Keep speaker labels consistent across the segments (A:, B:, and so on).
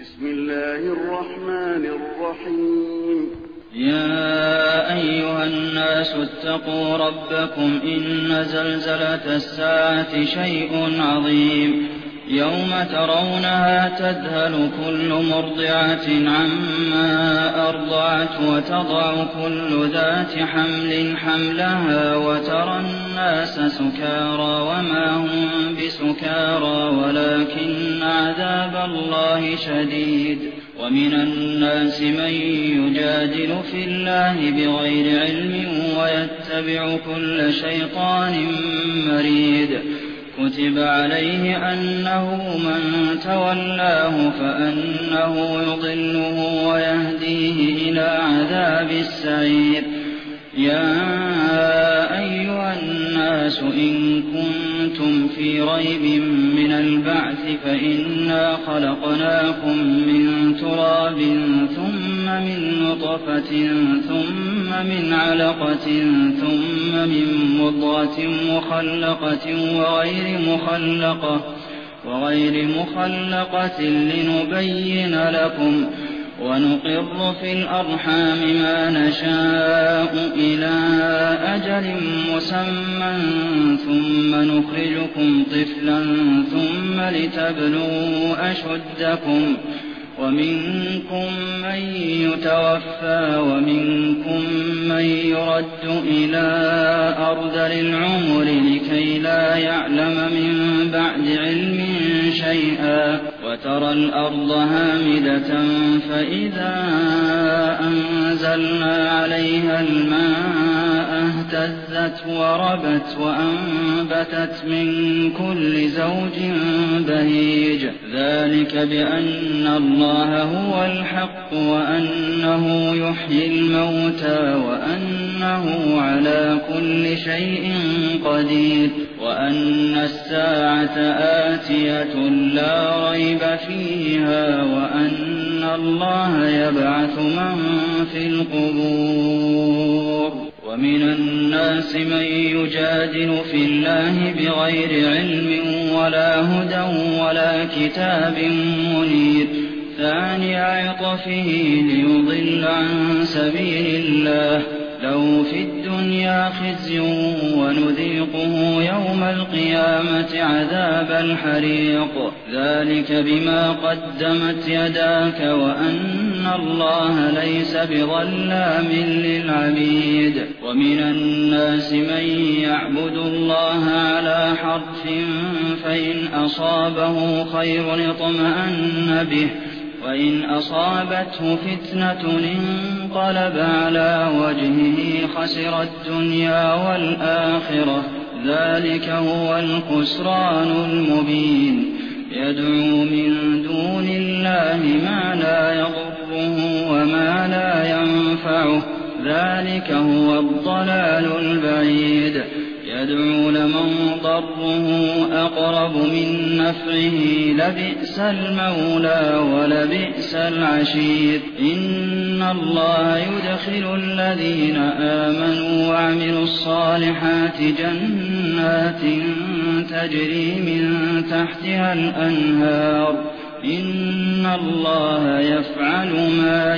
A: بسم الله الرحمن الرحيم.
B: يا أيها الناس اتقوا ربكم إن زلزلة الساعة شيء عظيم يوم ترونها تذهل كل مرضعة عما أرضعت وتضع كل ذات حمل حملها وترى الناس سكارى وما هم بسكارى ولكن عذاب الله شديد. ومن الناس من يجادل في الله بغير علم ويتبع كل شيطان مريد. كتب عليه أنه من تولاه فأنه يضله ويهديه إلى عذاب السعير. يا أيها الناس إن كنتم في ريب من البعث فإنا خلقناكم من تراب ثم من نطفة ثم من علقة ثم من مضغة مخلقة وغير مخلقة لنبين لكم ونقر في الأرحام ما نشاء إلى أجل مسمى ثم نخرجكم طفلا ثم لتبلغوا أشدكم ومنكم من يتوفى ومنكم من يرد إلى أرذل العمر لكي لا يعلم من بعد علم شيئا. وترى الأرض هامدة فإذا أنزلنا عليها الماء اهتزت وربت وأنبتت من كل زوج بهيج. ذلك بأن الله هو الحق وأنه يحيي الموتى وأنه على كل شيء قدير وأن الساعة آتية لا ريب فيها وأن الله يبعث من في القبور. ومن الناس من يجادل في الله بغير علم ولا هدى ولا كتاب منير. ثاني عطفه ليضل عن سبيل الله له في الدنيا خزي ونذيقه يوم القيامة عذاب الحريق. ذلك بما قدمت يداك وأن الله ليس بظلام للعبيد. ومن الناس من يعبد الله على حرف فإن أصابه خير اطمأن به وإن أصابته فتنة انقلب على وجهه خسر الدنيا والآخرة. ذلك هو الخسران المبين. يدعو من دون الله ما لا يضره وما لا ينفعه. ذلك هو الضلال البعيد. يدعو لمن ضره أقرب من نفعه لبئس المولى ولبئس العشير. إن الله يدخل الذين آمنوا وعملوا الصالحات جنات تجري من تحتها الأنهار. إن الله يفعل ما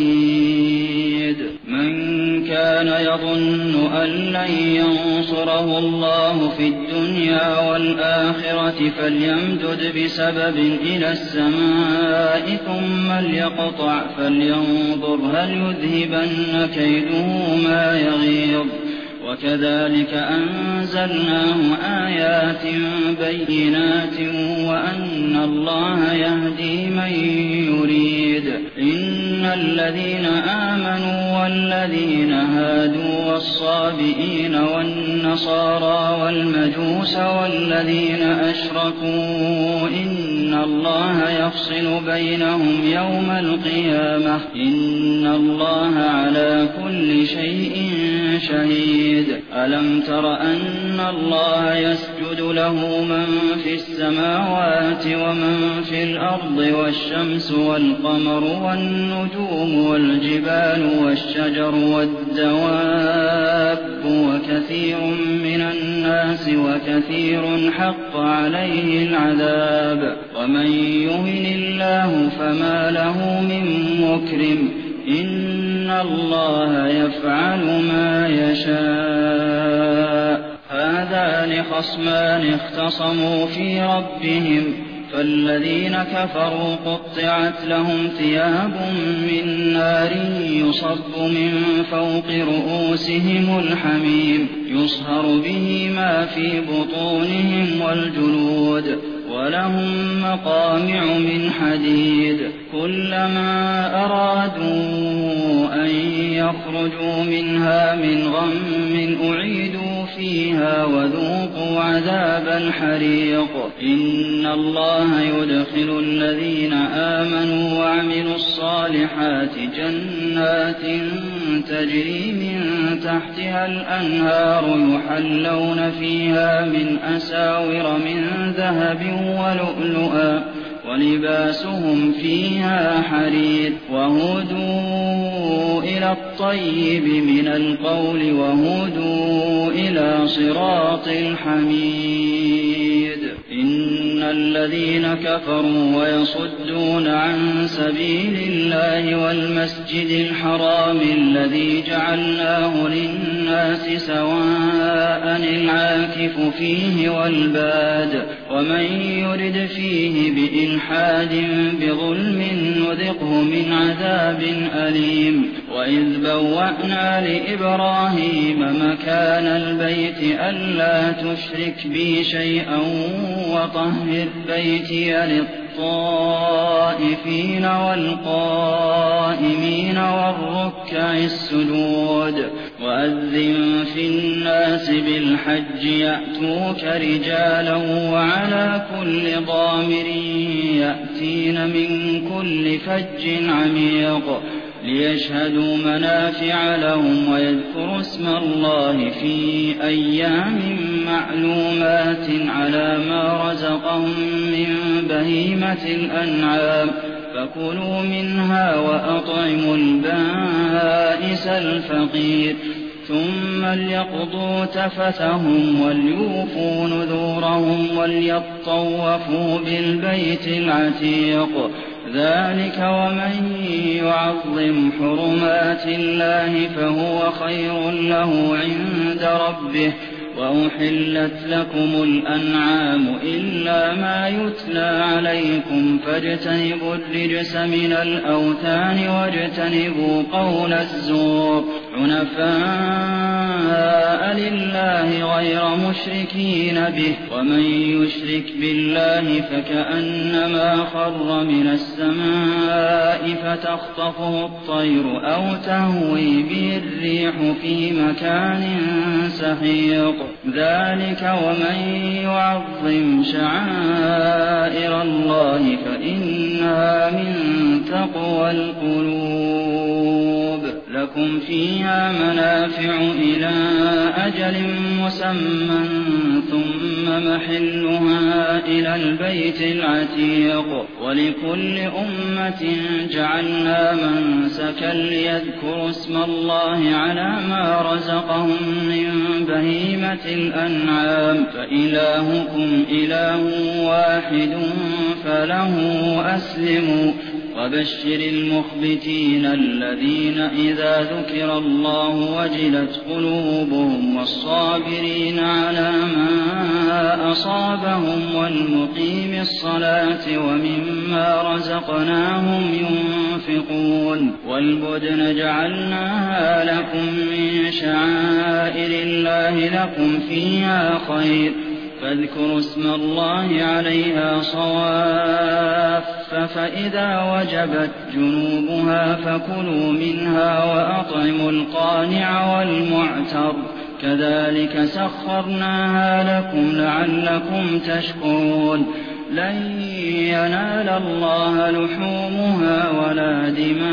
B: يريد. من كان يظن أن لن ينصره الله في الدنيا والآخرة فليمدد بسبب إلى السماء ثم ليقطع فلينظر هل يذهبن كيده ما يغيظ. وكذلك أنزلناه آيات بينات وأن الله يهدي من يريد. إن الذين آمنوا والذين هادوا والصابئين والنصارى والمجوس والذين أشركوا إن الله يفصل بينهم يوم القيامة. إن الله على كل شيء شهيد. ألم تر أن الله يسجد له من في السماوات ومن في الأرض والشمس والقمر والنجوم والجبال والشجر والدواب وكثير من الناس وكثير حق عليه العذاب ومن يهن الله فما له من مكرم إن الله يفعل ما يشاء هذان خصمان اختصموا في ربهم فالذين كفروا قطعت لهم ثياب من نار يصب من فوق رؤوسهم الحميم يصهر به ما في بطونهم والجلود ولهم مقامع من حديد كلما أرادوا أن يخرجوا منها من غم أعيدوا فيها وذوقوا عذاب الحريق إن الله يدخل الذين آمنوا وعملوا الصالحات جنات تجري من تحتها الأنهار يحلون فيها من أساور من ذهب ولؤلؤا ولباسهم فيها حرير وهدوا إلى الطيب من القول وهدوا إلى صراط الحميد إن الذين كفروا ويصدون عن سبيل الله والمسجد الحرام الذي جعلناه للناس سواء العاكف فيه والباد ومن يرد فيه بإلحاد بظلم نذقه من عذاب أليم وإذ بوأنا لإبراهيم مكان البيت ألا تشرك بي شيئا وطهر بيتي للطائفين والقائمين والركع السجود وأذن في الناس بالحج يأتوك رجالا وعلى كل ضامر يأتين من كل فج عميق ليشهدوا منافع لهم ويذكروا اسم الله في أيام معلومات على ما رزقهم من بهيمة الأنعام فكلوا منها وأطعموا البائس الفقير ثم ليقضوا تفثهم وليوفوا نذورهم وليطوفوا بالبيت العتيق ذلك ومن يعظم حرمات الله فهو خير له عند ربه وأحلت لكم الأنعام إلا ما يتلى عليكم فاجتنبوا الرجس من الأوثان واجتنبوا قول الزور حنفاء لله غير مشركين به ومن يشرك بالله فكأنما خر من السماء فتخطفه الطير أو تهوي به الريح في مكان سحيق ذلك ومن يعظم شعائر الله فإنها من تقوى القلوب لكم فيها منافع إلى أجل مسمى ثم محلها إلى البيت العتيق ولكل أمة جعلنا منسكا ليذكروا اسم الله على ما رزقهم من بهيمة الأنعام فإلهكم إله واحد فله أسلموا وبشر المخبتين الذين إذا ذكر الله وجلت قلوبهم والصابرين على ما أصابهم والمقيم الصلاة ومما رزقناهم ينفقون والبدن جعلناها لكم من شعائر الله لكم فيها خير فاذكروا اسم الله عليها صواف فإذا وجبت جنوبها فكلوا منها وأطعموا القانع والمعتر كذلك سخرناها لكم لعلكم تشكرون لن ينال الله لحومها ولا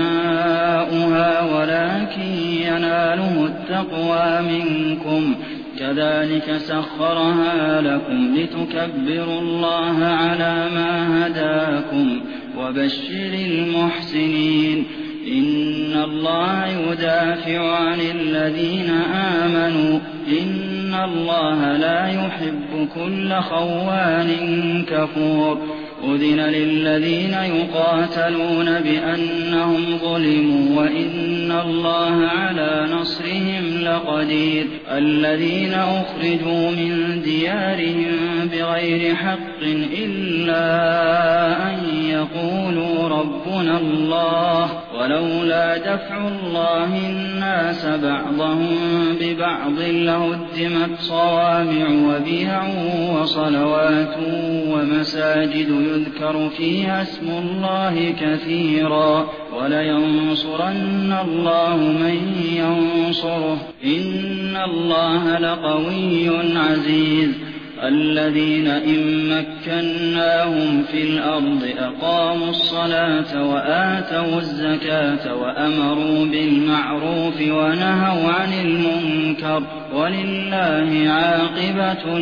B: دماؤها ولكن يناله التقوى منكم كذلك سخرها لكم لتكبروا الله على ما هداكم وبشر المحسنين إن الله يدافع عن الذين آمنوا إن الله لا يحب كل خوان كفور أذن للذين يقاتلون بأنهم ظلموا وإن الله على نصرهم لقدير الذين أخرجوا من ديارهم بغير حق إلا أن يقولوا ربنا الله ولولا دفع الله الناس بعضهم ببعض لهدمت صوامع وبيع وصلوات ومساجد يذكر فيها اسم الله كثيرا ولينصرن الله من ينصره إن الله لقوي عزيز الذين إن مكناهم في الأرض أقاموا الصلاة وآتوا الزكاة وأمروا بالمعروف ونهوا عن المنكر ولله عاقبة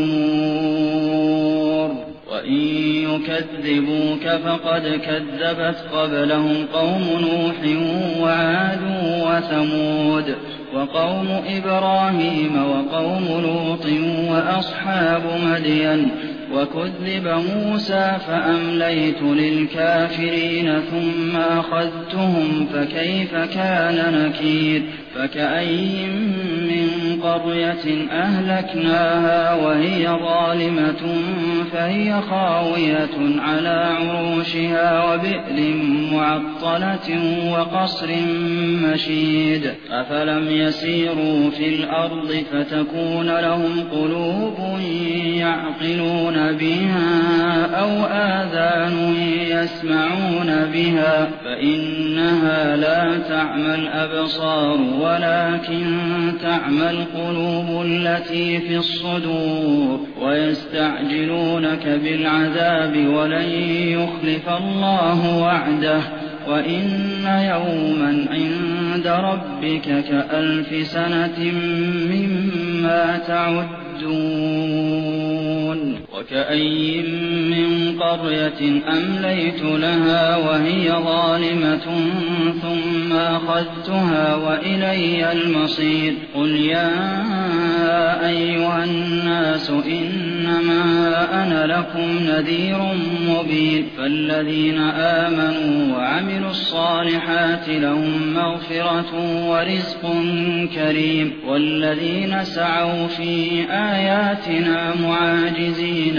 B: الأمور وإن يكذبوك فقد كذبت قبلهم قوم نوح وعاد وثمود وقوم إبراهيم وقوم لوط وأصحاب مدين وكذب موسى فأمليت للكافرين ثم أخذتهم فكيف كان نكير فكأين من قرية أهلكناها وهي ظالمة فهي خاوية على عروشها وبئر معطلة وقصر مشيد أفلم يسيروا في الأرض فتكون لهم قلوب يعقلون بها أو آذان يسمعون بها فإنها لا تعمى الأبصار ولكن تعمى القلوب التي في الصدور ويستعجلونك بالعذاب ولن يخلف الله وعده وإن يوما عند ربك كألف سنة مما تعدون وكأين من قرية أمليت لها وهي ظالمة ثم أخذتها وإلي المصير قل يا أيها الناس إنما أنا لكم نذير مبين فالذين آمنوا وعملوا الصالحات لهم مغفرة ورزق كريم والذين سعوا في آياتنا معاجزين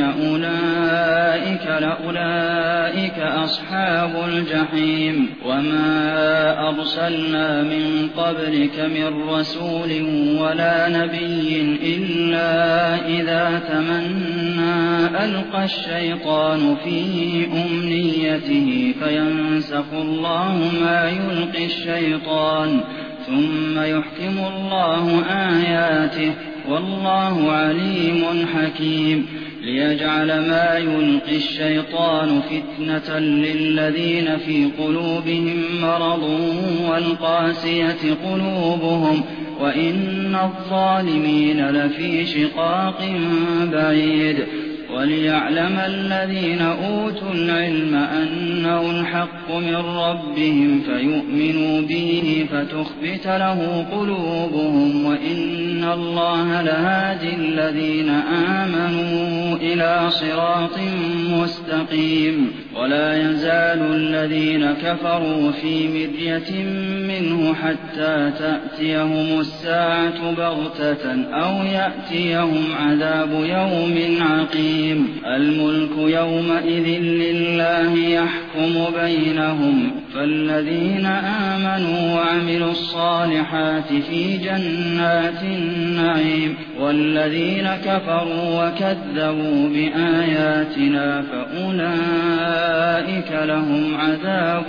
B: أولئك أصحاب الجحيم وما أرسلنا من قبلك من رسول ولا نبي إلا إذا تمنى ألقى الشيطان في أمنيته فينسخ الله ما يلقي الشيطان ثم يحكم الله آياته والله عليم حكيم ليجعل ما يلقي الشيطان فتنة للذين في قلوبهم مرض والقاسية قلوبهم وإن الظالمين لفي شقاق بعيد وليعلم الذين أوتوا العلم أنه الحق من ربهم فيؤمنوا به فتخبت له قلوبهم وإن الله لهادي الذين آمنوا إلى صراط مستقيم ولا يزال الذين كفروا في مرية منه حتى تأتيهم الساعة بغتة أو يأتيهم عذاب يوم عقيم الملك يومئذ لله يحكم بينهم فالذين آمنوا وعملوا الصالحات في جنات النعيم والذين كفروا وكذبوا بآياتنا فأولئك لهم عذاب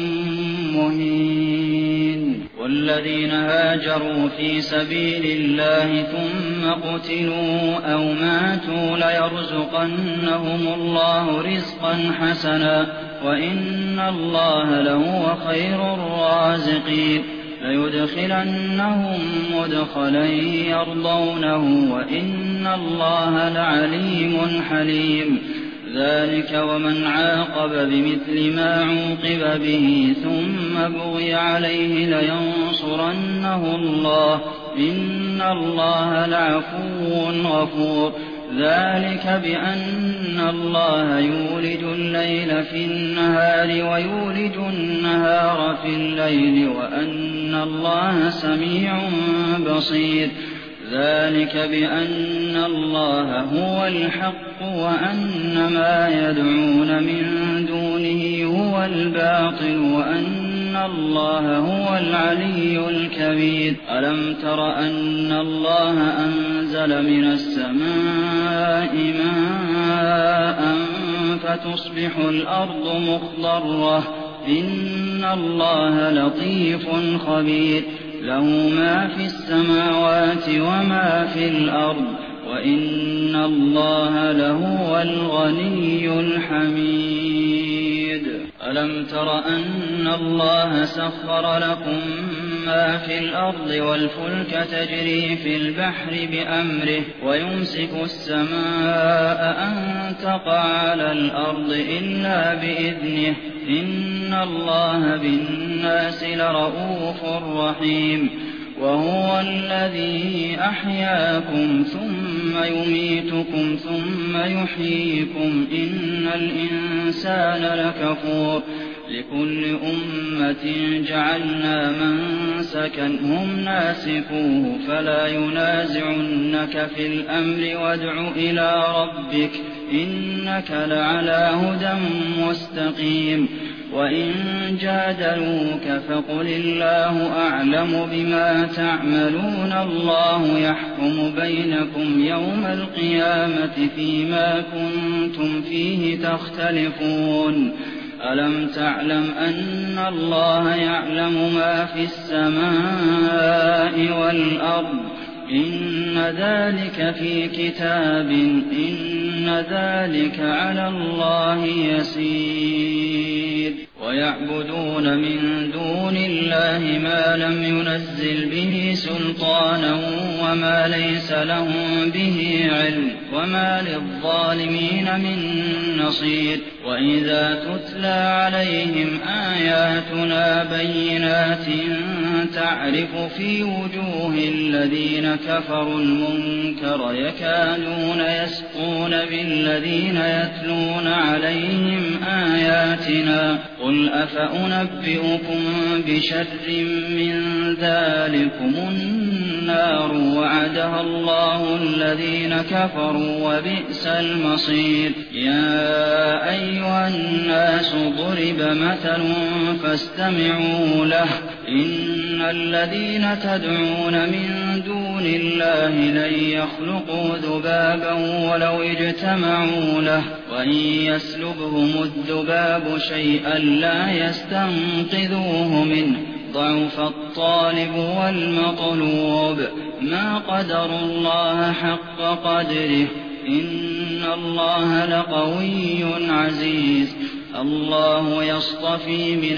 B: مهين والذين هاجروا في سبيل الله ثم قتلوا أو ماتوا ليرزقنهم الله رزقا حسنا وإن الله لهو خير الرازقين ليدخلنهم مدخلا يرضونه وإن الله لعليم حليم ذلك ومن عاقب بمثل ما عوقب به ثم بغي عليه لينصرنه الله إن الله لعفو غفور ذلك بأن الله يولج الليل في النهار ويولج النهار في الليل وأن الله سميع بصير ذلك بأن الله هو الحق وأن ما يدعون من دونه هو الباطل وأن الله هو العلي الكبير ألم تر أن الله أنزل من السماء ماء فتصبح الأرض مخضرة إن الله لطيف خبير له ما في السماوات وما في الأرض وإن الله لهو الغني الحميد ألم تر أن الله سخر لكم ما في الأرض والفلك تجري في البحر بأمره ويمسك السماء أن تقع على الأرض إلا بإذنه إن الله بالناس لرءوف رحيم وهو الذي أحياكم ثم يميتكم ثم يحييكم إن الإنسان لكفور لكل أمة جعلنا منسكا هم ناسكوه فلا ينازعنك في الأمر وادع إلى ربك إنك لعلى هدى مستقيم وإن جادلوك فقل الله أعلم بما تعملون الله يحكم بينكم يوم القيامة فيما كنتم فيه تختلفون ألم تعلم أن الله يعلم ما في السماء والأرض إن ذلك في كتاب إن ذلك على الله يسير ويعبدون من دون الله ما لم ينزل به سلطانا وما ليس لهم به علم وما للظالمين من نصير وإذا تتلى عليهم آياتنا بينات تعرف في وجوه الذين كفروا المنكر يكادون يسقون بالذين يتلون عليهم آياتنا قل أفأنبئكم بشر من ذلكم النار وعدها الله الذين كفروا وبئس المصير يا أيها الناس ضرب مثل فاستمعوا له إن الذين تدعون من دون الله لن يخلقوا ذبابا ولو اجتمعوا له وإن يسلبهم الذباب شيئا لا يستنقذوه منه ضعف الطالب والمطلوب ما قدروا الله حق قدره إن الله لقوي عزيز الله يصطفي من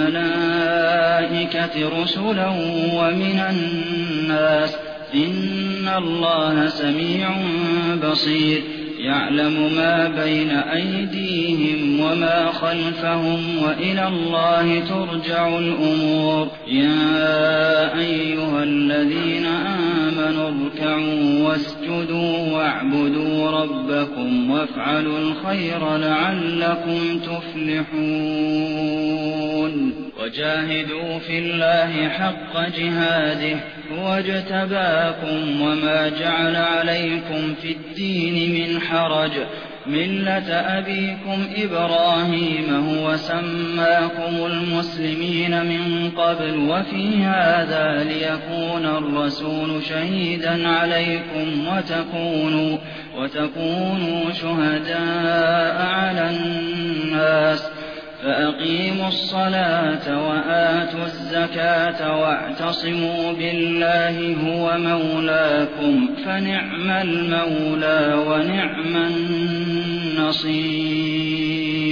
B: الملائكة رسلا ومن الناس إن الله سميع بصير يعلم ما بين أيديهم وما خلفهم وإلى الله ترجع الأمور يا أيها الذين آمنوا اركعوا واسجدوا واعبدوا ربكم وافعلوا الخير لعلكم تفلحون وجاهدوا في الله حق جهاده هو اجتباكم وما جعل عليكم في الدين من حرج ملة أبيكم إبراهيم هو سماكم المسلمين من قبل وفي هذا ليكون الرسول شهيدا عليكم وتكونوا شهداء على الناس فأقيموا الصلاة وآتوا الزكاة واعتصموا بالله هو مولاكم فنعم المولى ونعم النصير